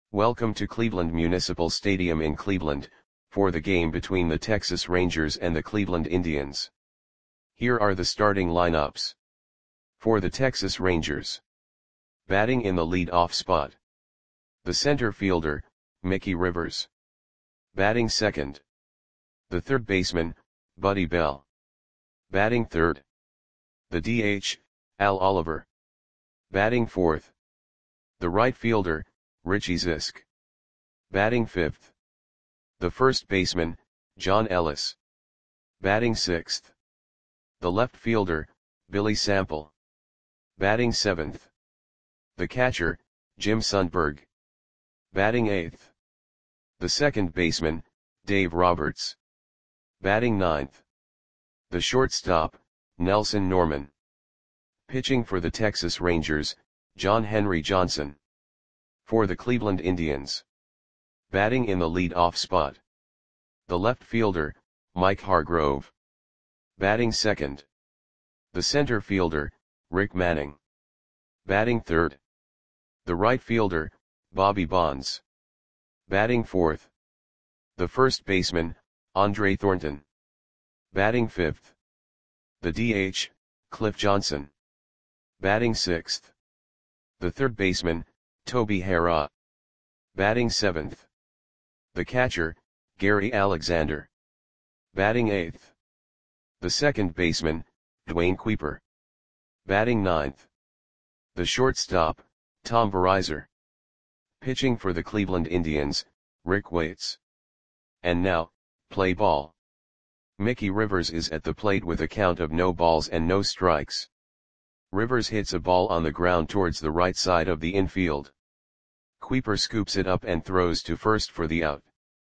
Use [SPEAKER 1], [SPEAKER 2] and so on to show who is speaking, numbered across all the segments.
[SPEAKER 1] Welcome to Cleveland Municipal Stadium in Cleveland, for the game between the Texas Rangers and the Cleveland Indians. Here are the starting lineups. For the Texas Rangers. Batting in the lead-off spot. The center fielder, Mickey Rivers. Batting second. The third baseman, Buddy Bell. Batting third. The DH, Al Oliver. Batting fourth. The right fielder, Richie Zisk. Batting fifth. The first baseman, John Ellis. Batting sixth. The left fielder, Billy Sample. Batting seventh. The catcher, Jim Sundberg. Batting eighth. The second baseman, Dave Roberts. Batting ninth. The shortstop, Nelson Norman. Pitching for the Texas Rangers, John Henry Johnson. For the Cleveland Indians. Batting in the lead-off spot. The left fielder, Mike Hargrove. Batting second. The center fielder, Rick Manning. Batting third. The right fielder, Bobby Bonds. Batting fourth. The first baseman, Andre Thornton. Batting fifth. The DH, Cliff Johnson. Batting sixth. The third baseman, Toby Harrah. Batting seventh. The catcher, Gary Alexander. Batting eighth. The second baseman, Dwayne Kuiper. Batting ninth. The shortstop, Tom Verizar. Pitching for the Cleveland Indians, Rick Waits. And now, play ball. Mickey Rivers is at the plate with a count of no balls and no strikes. Rivers hits a ball on the ground towards the right side of the infield. Kuiper scoops it up and throws to first for the out.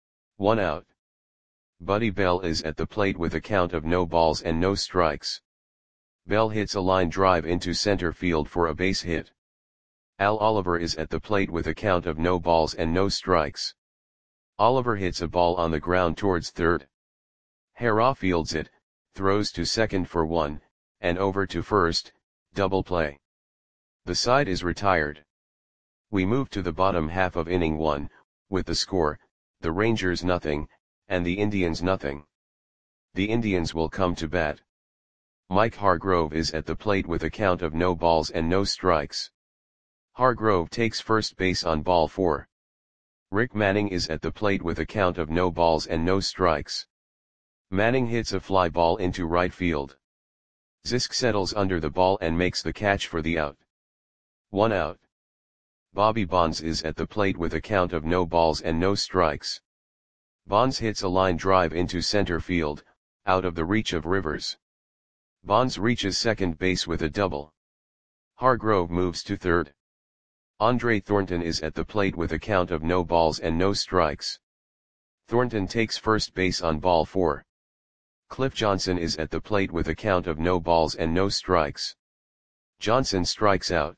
[SPEAKER 1] 1 out. Buddy Bell is at the plate with a count of no balls and no strikes. Bell hits a line drive into center field for a base hit. Al Oliver is at the plate with a count of no balls and no strikes. Oliver hits a ball on the ground towards third. Harrah fields it, throws to second for 1, and over to first, double play. The side is retired. We move to the bottom half of inning 1, with the score, the Rangers nothing, and the Indians nothing. The Indians will come to bat. Mike Hargrove is at the plate with a count of no balls and no strikes. Hargrove takes first base on ball 4. Rick Manning is at the plate with a count of no balls and no strikes. Manning hits a fly ball into right field. Zisk settles under the ball and makes the catch for the out. 1 out. Bobby Bonds is at the plate with a count of no balls and no strikes. Bonds hits a line drive into center field, out of the reach of Rivers. Bonds reaches second base with a double. Hargrove moves to third. Andre Thornton is at the plate with a count of no balls and no strikes. Thornton takes first base on ball 4. Cliff Johnson is at the plate with a count of no balls and no strikes. Johnson strikes out.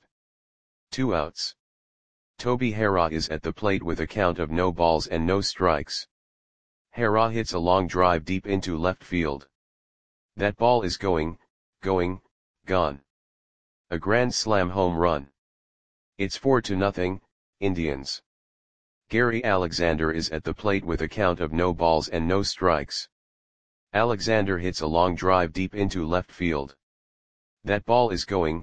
[SPEAKER 1] 2 outs. Toby Harrah is at the plate with a count of no balls and no strikes. Harrah hits a long drive deep into left field. That ball is gone. A grand slam home run. It's 4-0, Indians. Gary Alexander is at the plate with a count of no balls and no strikes. Alexander hits a long drive deep into left field. That ball is gone.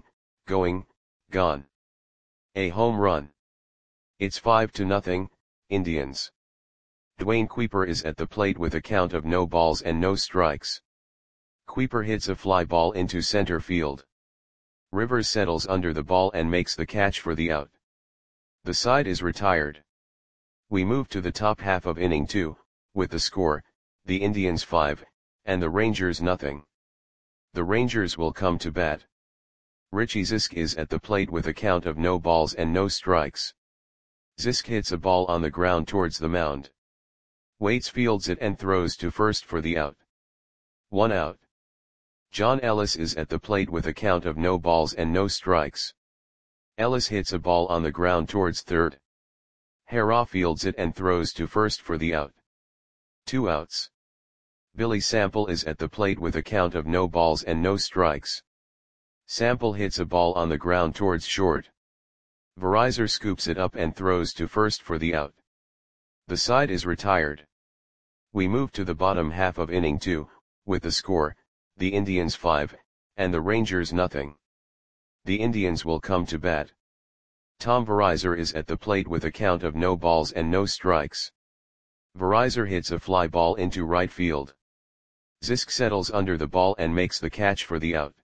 [SPEAKER 1] A home run. It's 5-0, Indians. Dwayne Kuiper is at the plate with a count of no balls and no strikes. Kuiper hits a fly ball into center field. Rivers settles under the ball and makes the catch for the out. The side is retired. We move to the top half of inning 2, with the score, the Indians 5, and the Rangers nothing. The Rangers will come to bat. Richie Zisk is at the plate with a count of no balls and no strikes. Zisk hits a ball on the ground towards the mound. Waits fields it and throws to first for the out. 1 out. John Ellis is at the plate with a count of no balls and no strikes. Ellis hits a ball on the ground towards third. Harrah fields it and throws to first for the out. 2 outs. Billy Sample is at the plate with a count of no balls and no strikes. Sample hits a ball on the ground towards short. Verizor scoops it up and throws to first for the out. The side is retired. We move to the bottom half of inning 2, with the score, the Indians 5, and the Rangers nothing. The Indians will come to bat. Tom Verizor is at the plate with a count of no balls and no strikes. Verizor hits a fly ball into right field. Zisk settles under the ball and makes the catch for the out.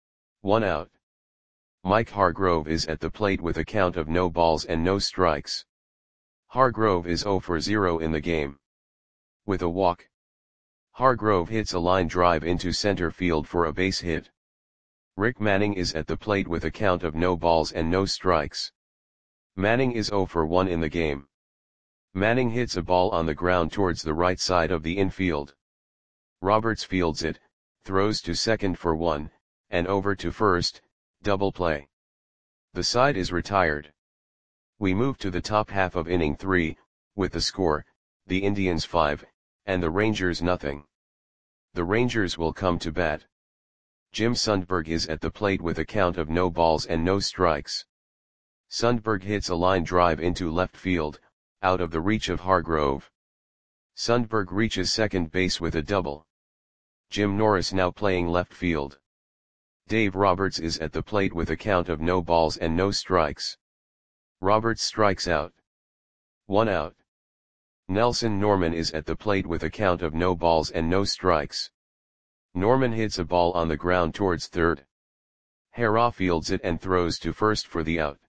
[SPEAKER 1] 1 out. Mike Hargrove is at the plate with a count of no balls and no strikes. Hargrove is 0 for 0 in the game. With a walk, Hargrove hits a line drive into center field for a base hit. Rick Manning is at the plate with a count of no balls and no strikes. Manning is 0 for 1 in the game. Manning hits a ball on the ground towards the right side of the infield. Roberts fields it, throws to second for 1, and over to first, double play. The side is retired. We move to the top half of inning 3, with the score, the Indians 5, and the Rangers nothing. The Rangers will come to bat. Jim Sundberg is at the plate with a count of no balls and no strikes. Sundberg hits a line drive into left field, out of the reach of Hargrove. Sundberg reaches second base with a double. Jim Norris now playing left field. Dave Roberts is at the plate with a count of no balls and no strikes. Roberts strikes out. 1 out. Nelson Norman is at the plate with a count of no balls and no strikes. Norman hits a ball on the ground towards third. Hara fields it and throws to first for the out.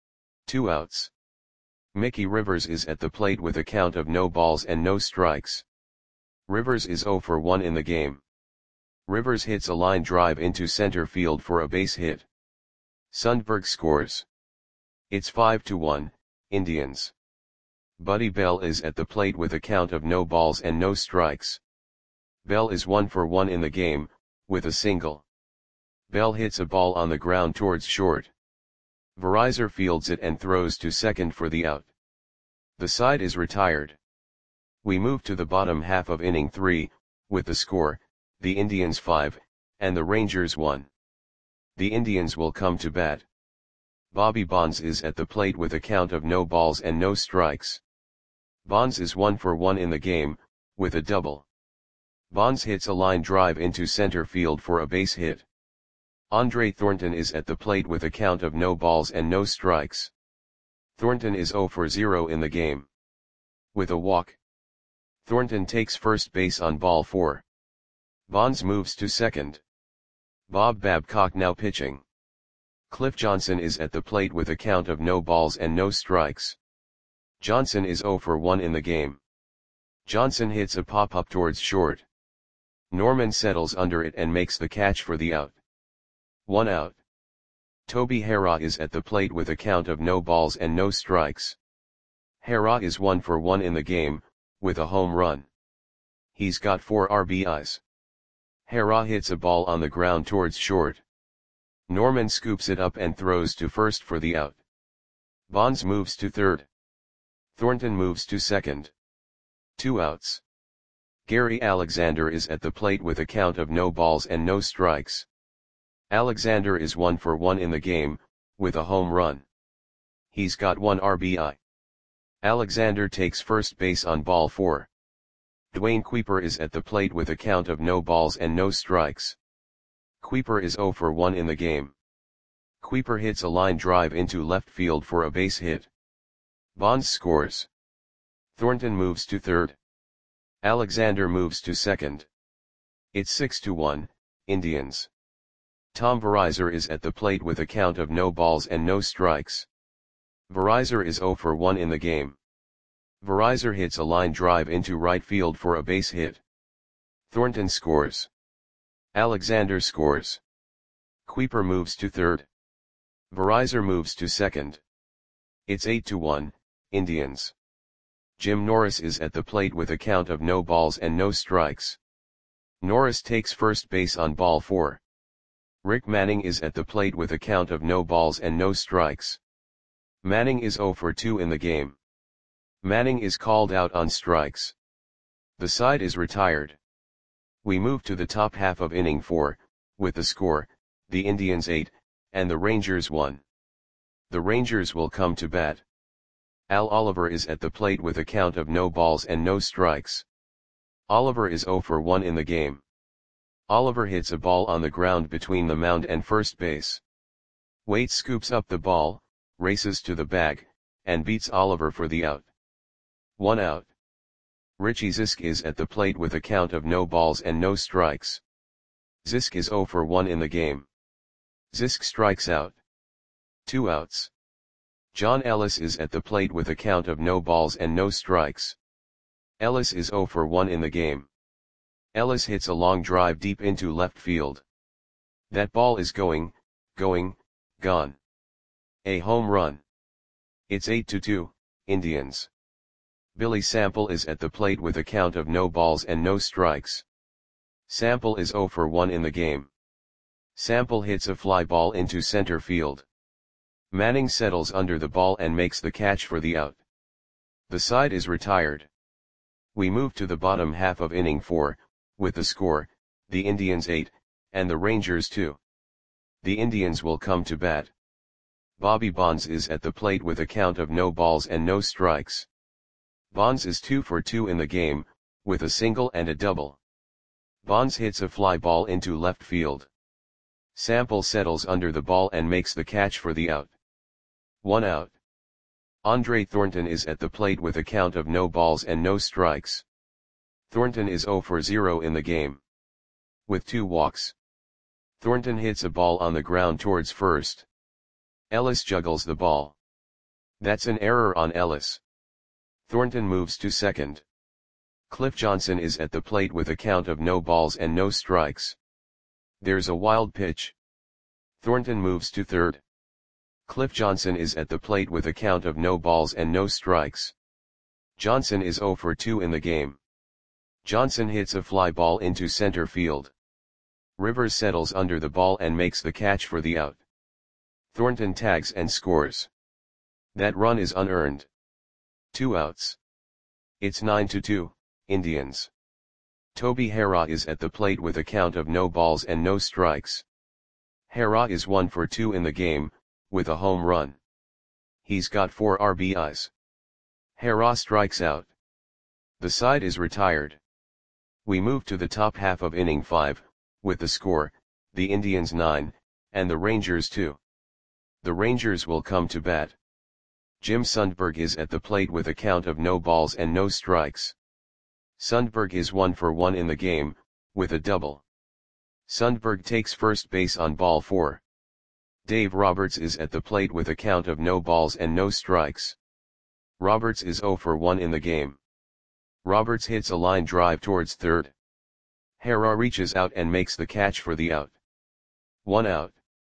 [SPEAKER 1] 2 outs. Mickey Rivers is at the plate with a count of no balls and no strikes. Rivers is 0 for 1 in the game. Rivers hits a line drive into center field for a base hit. Sundberg scores. It's 5-1, Indians. Buddy Bell is at the plate with a count of no balls and no strikes. Bell is 1 for 1 in the game, with a single. Bell hits a ball on the ground towards short. Verizor fields it and throws to second for the out. The side is retired. We move to the bottom half of inning 3, with the score, the Indians 5, and the Rangers 1. The Indians will come to bat. Bobby Bonds is at the plate with a count of no balls and no strikes. Bonds is 1 for 1 in the game, with a double. Bonds hits a line drive into center field for a base hit. Andre Thornton is at the plate with a count of no balls and no strikes. Thornton is 0 for 0 in the game. With a walk, Thornton takes first base on ball 4. Bonds moves to second. Bob Babcock now pitching. Cliff Johnson is at the plate with a count of no balls and no strikes. Johnson is 0 for 1 in the game. Johnson hits a pop-up towards short. Norman settles under it and makes the catch for the out. 1 out. Toby Hara is at the plate with a count of no balls and no strikes. Hara is 1 for 1 in the game, with a home run. He's got 4 RBIs. Hara hits a ball on the ground towards short. Norman scoops it up and throws to first for the out. Bonds moves to third. Thornton moves to second. 2 outs. Gary Alexander is at the plate with a count of no balls and no strikes. Alexander is 1 for 1 in the game, with a home run. He's got 1 RBI. Alexander takes first base on ball 4. Dwayne Kuiper is at the plate with a count of no balls and no strikes. Kuiper is 0 for 1 in the game. Kuiper hits a line drive into left field for a base hit. Bonds scores. Thornton moves to third. Alexander moves to second. It's 6-1, Indians. Tom Verizor is at the plate with a count of no balls and no strikes. Verizor is 0 for 1 in the game. Verizor hits a line drive into right field for a base hit. Thornton scores. Alexander scores. Kuiper moves to third. Verizor moves to second. It's 8-1, Indians. Jim Norris is at the plate with a count of no balls and no strikes. Norris takes first base on ball 4. Rick Manning is at the plate with a count of no balls and no strikes. Manning is 0 for 2 in the game. Manning is called out on strikes. The side is retired. We move to the top half of inning 4, with the score, the Indians 8, and the Rangers 1. The Rangers will come to bat. Al Oliver is at the plate with a count of no balls and no strikes. Oliver is 0 for 1 in the game. Oliver hits a ball on the ground between the mound and first base. Waite scoops up the ball, races to the bag, and beats Oliver for the out. 1 out. Richie Zisk is at the plate with a count of no balls and no strikes. Zisk is 0 for 1 in the game. Zisk strikes out. 2 outs. John Ellis is at the plate with a count of no balls and no strikes. Ellis is 0 for 1 in the game. Ellis hits a long drive deep into left field. That ball is going, gone. A home run. It's 8-2, Indians. Billy Sample is at the plate with a count of no balls and no strikes. Sample is 0 for 1 in the game. Sample hits a fly ball into center field. Manning settles under the ball and makes the catch for the out. The side is retired. We move to the bottom half of inning 4, with the score, the Indians 8, and the Rangers 2. The Indians will come to bat. Bobby Bonds is at the plate with a count of no balls and no strikes. Bonds is 2 for 2 in the game, with a single and a double. Bonds hits a fly ball into left field. Sample settles under the ball and makes the catch for the out. 1 out. Andre Thornton is at the plate with a count of no balls and no strikes. Thornton is 0 for 0 in the game. With 2 walks. Thornton hits a ball on the ground towards first. Ellis juggles the ball. That's an error on Ellis. Thornton moves to second. Cliff Johnson is at the plate with a count of no balls and no strikes. There's a wild pitch. Thornton moves to third. Cliff Johnson is at the plate with a count of no balls and no strikes. Johnson is 0 for 2 in the game. Johnson hits a fly ball into center field. Rivers settles under the ball and makes the catch for the out. Thornton tags and scores. That run is unearned. 2 outs. It's 9-2, Indians. Toby Harrah is at the plate with a count of no balls and no strikes. Harrah is 1 for 2 in the game, with a home run. He's got 4 RBIs. Harrah strikes out. The side is retired. We move to the top half of inning 5, with the score, the Indians 9, and the Rangers 2. The Rangers will come to bat. Jim Sundberg is at the plate with a count of no balls and no strikes. Sundberg is 1 for 1 in the game, with a double. Sundberg takes first base on ball 4. Dave Roberts is at the plate with a count of no balls and no strikes. Roberts is 0 for 1 in the game. Roberts hits a line drive towards third. Harrah reaches out and makes the catch for the out. 1 out.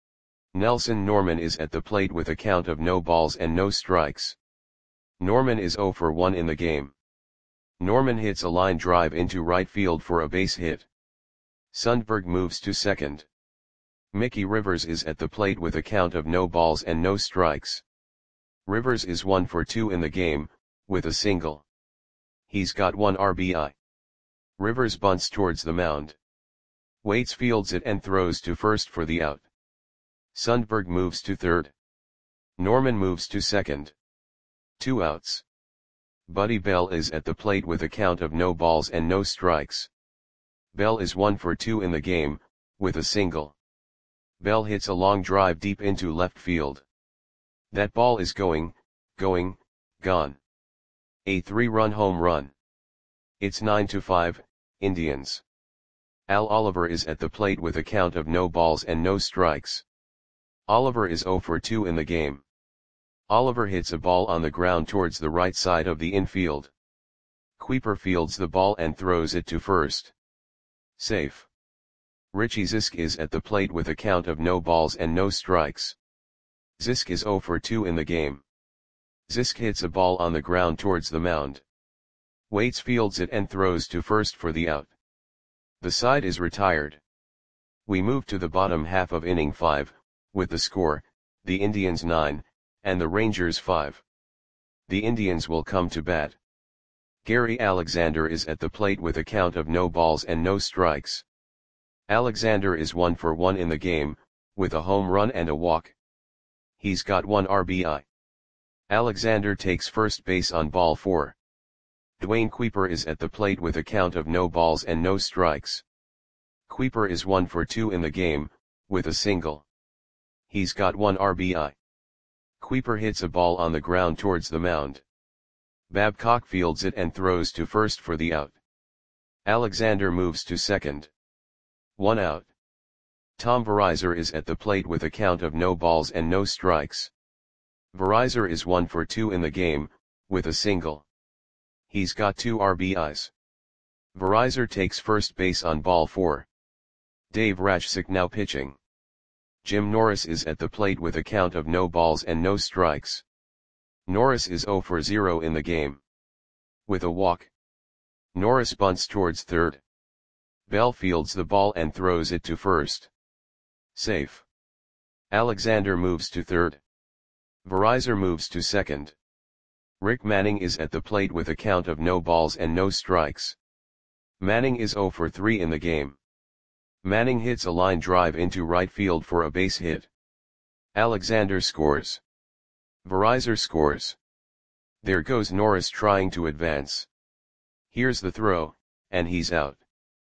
[SPEAKER 1] Nelson Norman is at the plate with a count of no balls and no strikes. Norman is 0 for 1 in the game. Norman hits a line drive into right field for a base hit. Sundberg moves to second. Mickey Rivers is at the plate with a count of no balls and no strikes. Rivers is 1 for 2 in the game, with a single. He's got 1 RBI. Rivers bunts towards the mound. Waits fields it and throws to first for the out. Sundberg moves to third. Norman moves to second. 2 outs. Buddy Bell is at the plate with a count of no balls and no strikes. Bell is 1 for 2 in the game, with a single. Bell hits a long drive deep into left field. That ball is going, gone. A 3-run home run. It's 9-5, Indians. Al Oliver is at the plate with a count of no balls and no strikes. Oliver is 0 for 2 in the game. Oliver hits a ball on the ground towards the right side of the infield. Kuiper fields the ball and throws it to first. Safe. Richie Zisk is at the plate with a count of no balls and no strikes. Zisk is 0 for 2 in the game. Zisk hits a ball on the ground towards the mound. Waits fields it and throws to first for the out. The side is retired. We move to the bottom half of inning 5, with the score, the Indians 9, and the Rangers 5. The Indians will come to bat. Gary Alexander is at the plate with a count of no balls and no strikes. Alexander is 1 for 1 in the game, with a home run and a walk. He's got 1 RBI. Alexander takes first base on ball 4. Dwayne Kuiper is at the plate with a count of no balls and no strikes. Kuiper is 1 for 2 in the game, with a single. He's got 1 RBI. Kuiper hits a ball on the ground towards the mound. Babcock fields it and throws to first for the out. Alexander moves to second. 1 out. Tom Verizar is at the plate with a count of no balls and no strikes. Verizar is 1 for 2 in the game, with a single. He's got 2 RBIs. Verizar takes first base on ball 4. Dave Rajcik now pitching. Jim Norris is at the plate with a count of no balls and no strikes. Norris is 0 for 0 in the game. With a walk. Norris bunts towards third. Bell fields the ball and throws it to first. Safe. Alexander moves to third. Verizar moves to second. Rick Manning is at the plate with a count of no balls and no strikes. Manning is 0 for 3 in the game. Manning hits a line drive into right field for a base hit. Alexander scores. Verizar scores. There goes Norris trying to advance. Here's the throw, and he's out.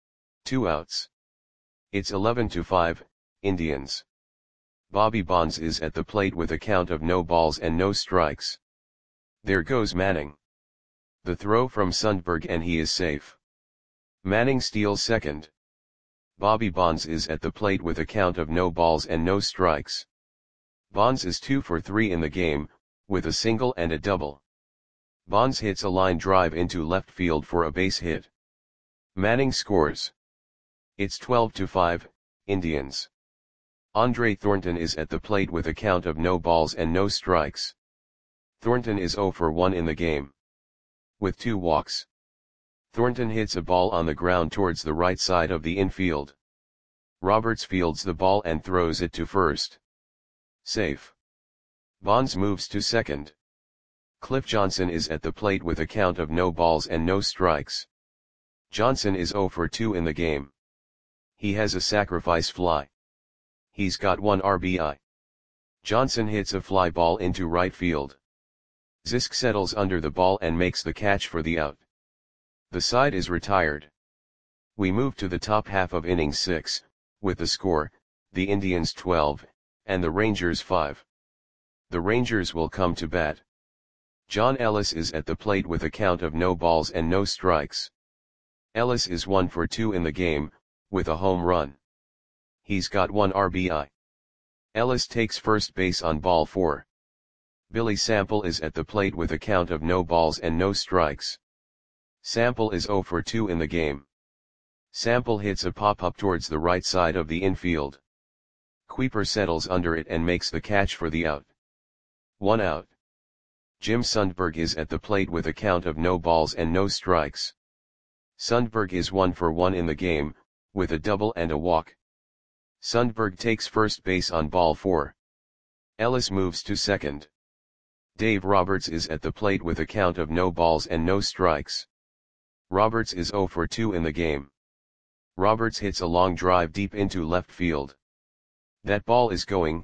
[SPEAKER 1] 2 outs. It's 11-5, Indians. Bobby Bonds is at the plate with a count of no balls and no strikes. There goes Manning. The throw from Sundberg and he is safe. Manning steals second. Bobby Bonds is at the plate with a count of no balls and no strikes. Bonds is 2 for 3 in the game, with a single and a double. Bonds hits a line drive into left field for a base hit. Manning scores. It's 12-5, Indians. Andre Thornton is at the plate with a count of no balls and no strikes. Thornton is 0 for 1 in the game. With 2 walks. Thornton hits a ball on the ground towards the right side of the infield. Roberts fields the ball and throws it to first. Safe. Bonds moves to second. Cliff Johnson is at the plate with a count of no balls and no strikes. Johnson is 0 for 2 in the game. He has a sacrifice fly. He's got 1 RBI. Johnson hits a fly ball into right field. Zisk settles under the ball and makes the catch for the out. The side is retired. We move to the top half of inning 6, with the score, the Indians 12, and the Rangers 5. The Rangers will come to bat. John Ellis is at the plate with a count of no balls and no strikes. Ellis is 1 for 2 in the game, with a home run. He's got 1 RBI. Ellis takes first base on ball 4. Billy Sample is at the plate with a count of no balls and no strikes. Sample is 0 for 2 in the game. Sample hits a pop-up towards the right side of the infield. Kuiper settles under it and makes the catch for the out. 1 out. Jim Sundberg is at the plate with a count of no balls and no strikes. Sundberg is 1 for 1 in the game, with a double and a walk. Sundberg takes first base on ball 4. Ellis moves to second. Dave Roberts is at the plate with a count of no balls and no strikes. Roberts is 0 for 2 in the game. Roberts hits a long drive deep into left field. That ball is gone.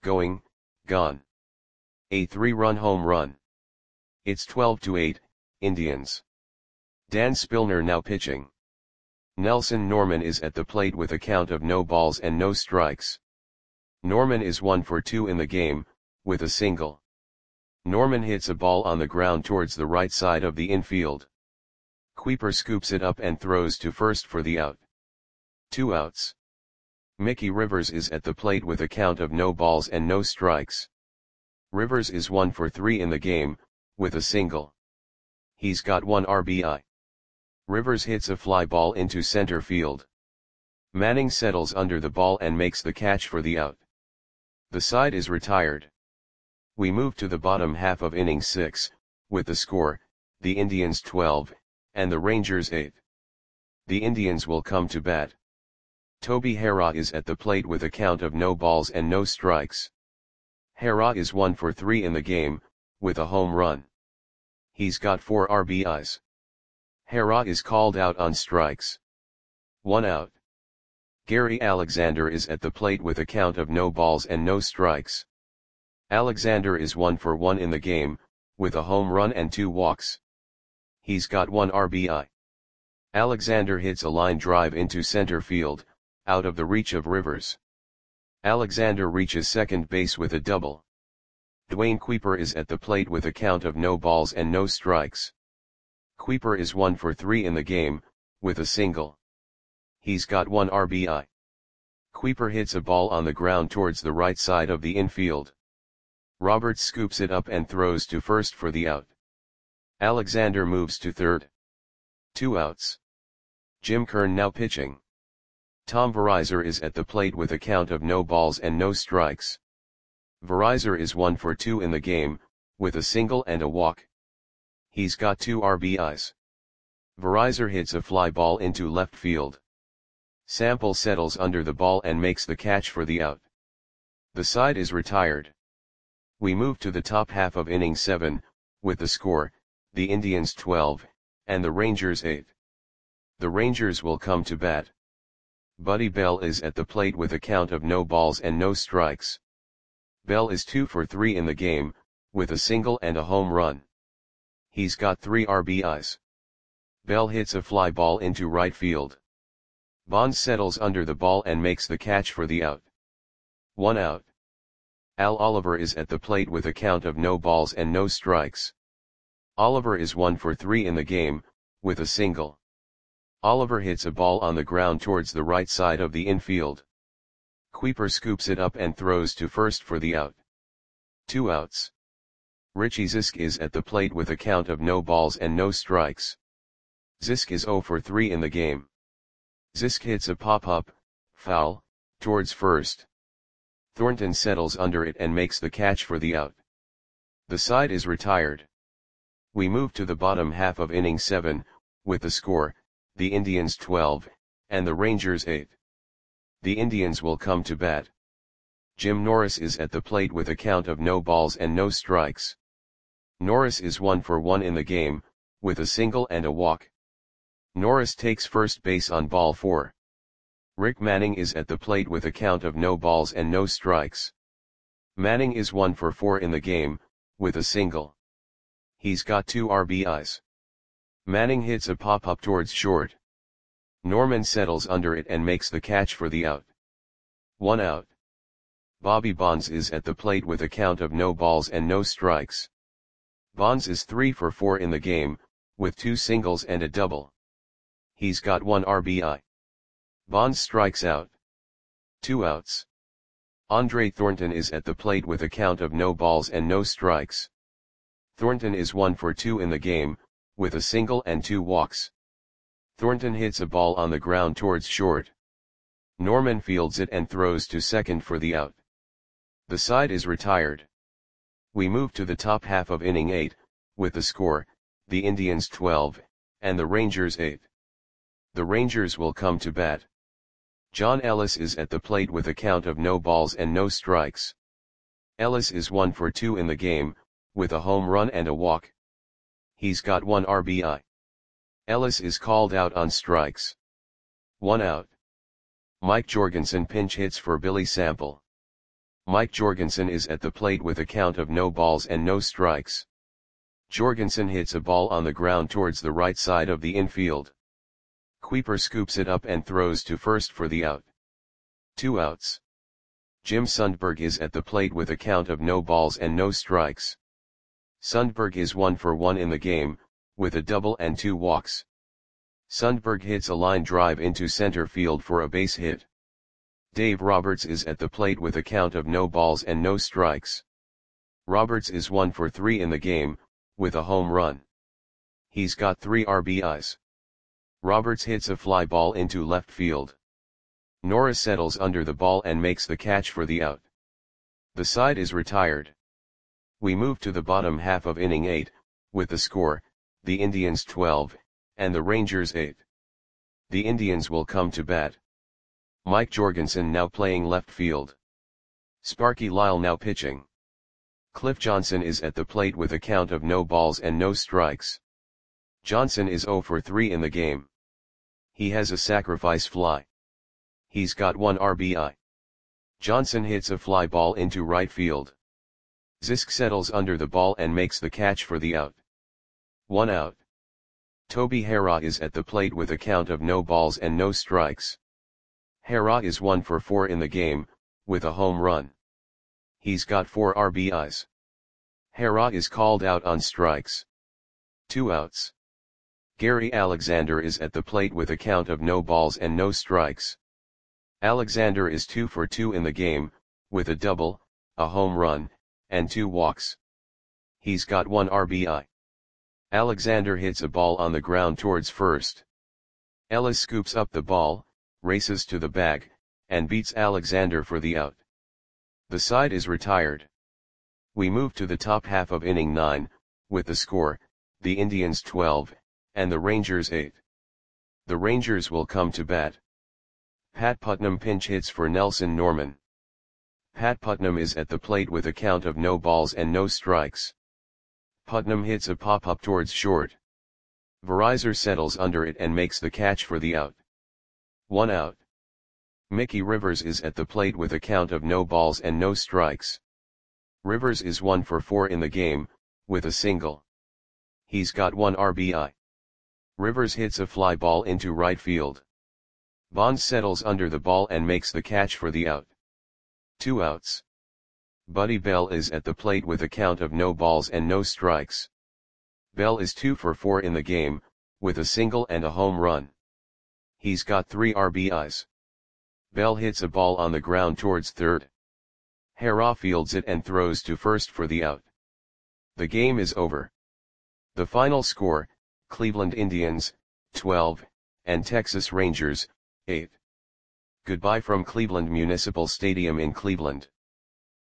[SPEAKER 1] A 3-run home run. It's 12-8, Indians. Dan Spillner now pitching. Nelson Norman is at the plate with a count of no balls and no strikes. Norman is 1 for 2 in the game, with a single. Norman hits a ball on the ground towards the right side of the infield. Kuiper scoops it up and throws to first for the out. 2 outs. Mickey Rivers is at the plate with a count of no balls and no strikes. Rivers is 1 for 3 in the game, with a single. He's got 1 RBI. Rivers hits a fly ball into center field. Manning settles under the ball and makes the catch for the out. The side is retired. We move to the bottom half of inning 6, with the score, the Indians 12, and the Rangers 8. The Indians will come to bat. Toby Harrah is at the plate with a count of no balls and no strikes. Harrah is 1 for 3 in the game, with a home run. He's got 4 RBIs. Harrah is called out on strikes. 1 out. Gary Alexander is at the plate with a count of no balls and no strikes. Alexander is 1 for 1 in the game, with a home run and 2 walks. He's got 1 RBI. Alexander hits a line drive into center field, out of the reach of Rivers. Alexander reaches second base with a double. Dwayne Kuiper is at the plate with a count of no balls and no strikes. Kuiper is 1 for 3 in the game, with a single. He's got 1 RBI. Kuiper hits a ball on the ground towards the right side of the infield. Roberts scoops it up and throws to first for the out. Alexander moves to third. 2 outs. Jim Kern now pitching. Tom Verizor is at the plate with a count of no balls and no strikes. Verizor is 1 for 2 in the game, with a single and a walk. He's got 2 RBIs. Verizor hits a fly ball into left field. Sample settles under the ball and makes the catch for the out. The side is retired. We move to the top half of inning 7, with the score, the Indians 12, and the Rangers 8. The Rangers will come to bat. Buddy Bell is at the plate with a count of no balls and no strikes. Bell is 2 for 3 in the game, with a single and a home run. He's got 3 RBIs. Bell hits a fly ball into right field. Bonds settles under the ball and makes the catch for the out. 1 out. Al Oliver is at the plate with a count of no balls and no strikes. Oliver is 1 for 3 in the game, with a single. Oliver hits a ball on the ground towards the right side of the infield. Kuiper scoops it up and throws to first for the out. 2 outs. Richie Zisk is at the plate with a count of no balls and no strikes. Zisk is 0 for 3 in the game. Zisk hits a pop-up, foul, towards first. Thornton settles under it and makes the catch for the out. The side is retired. We move to the bottom half of inning 7, with the score, the Indians 12, and the Rangers 8. The Indians will come to bat. Jim Norris is at the plate with a count of no balls and no strikes. Norris is 1 for 1 in the game, with a single and a walk. Norris takes first base on ball 4. Rick Manning is at the plate with a count of no balls and no strikes. Manning is 1 for 4 in the game, with a single. He's got 2 RBIs. Manning hits a pop-up towards short. Norman settles under it and makes the catch for the out. 1 out. Bobby Bonds is at the plate with a count of no balls and no strikes. Bonds is 3 for 4 in the game, with 2 singles and a double. He's got 1 RBI. Bonds strikes out. 2 outs. Andre Thornton is at the plate with a count of no balls and no strikes. Thornton is 1 for 2 in the game, with a single and 2 walks. Thornton hits a ball on the ground towards short. Norman fields it and throws to second for the out. The side is retired. We move to the top half of inning 8, with the score, the Indians 12, and the Rangers 8. The Rangers will come to bat. John Ellis is at the plate with a count of no balls and no strikes. Ellis is 1 for 2 in the game, with a home run and a walk. He's got 1 RBI. Ellis is called out on strikes. 1 out. Mike Jorgensen pinch hits for Billy Sample. Mike Jorgensen is at the plate with a count of no balls and no strikes. Jorgensen hits a ball on the ground towards the right side of the infield. Kuiper scoops it up and throws to first for the out. 2 outs. Jim Sundberg is at the plate with a count of no balls and no strikes. Sundberg is 1 for 1 in the game, with a double and 2 walks. Sundberg hits a line drive into center field for a base hit. Dave Roberts is at the plate with a count of no balls and no strikes. Roberts is 1 for 3 in the game, with a home run. He's got 3 RBIs. Roberts hits a fly ball into left field. Norris settles under the ball and makes the catch for the out. The side is retired. We move to the bottom half of inning 8, with the score, the Indians 12, and the Rangers 8. The Indians will come to bat. Mike Jorgensen now playing left field. Sparky Lyle now pitching. Cliff Johnson is at the plate with a count of no balls and no strikes. Johnson is 0 for 3 in the game. He has a sacrifice fly. He's got 1 RBI. Johnson hits a fly ball into right field. Zisk settles under the ball and makes the catch for the out. 1 out. Toby Harrah is at the plate with a count of no balls and no strikes. Harrah is 1 for 4 in the game, with a home run. He's got 4 RBIs. Harrah is called out on strikes. 2 outs. Gary Alexander is at the plate with a count of no balls and no strikes. Alexander is 2 for 2 in the game, with a double, a home run, and 2 walks. He's got 1 RBI. Alexander hits a ball on the ground towards first. Ellis scoops up the ball, races to the bag, and beats Alexander for the out. The side is retired. We move to the top half of inning 9, with the score, the Indians 12, and the Rangers 8. The Rangers will come to bat. Pat Putnam pinch hits for Nelson Norman. Pat Putnam is at the plate with a count of no balls and no strikes. Putnam hits a pop-up towards short. Verizor settles under it and makes the catch for the out. 1 out. Mickey Rivers is at the plate with a count of no balls and no strikes. Rivers is 1 for 4 in the game, with a single. He's got 1 RBI. Rivers hits a fly ball into right field. Bonds settles under the ball and makes the catch for the out. 2 outs. Buddy Bell is at the plate with a count of no balls and no strikes. Bell is 2 for 4 in the game, with a single and a home run. He's got 3 RBIs. Bell hits a ball on the ground towards third. Harrah fields it and throws to first for the out. The game is over. The final score, Cleveland Indians, 12, and Texas Rangers, 8. Goodbye from Cleveland Municipal Stadium in Cleveland.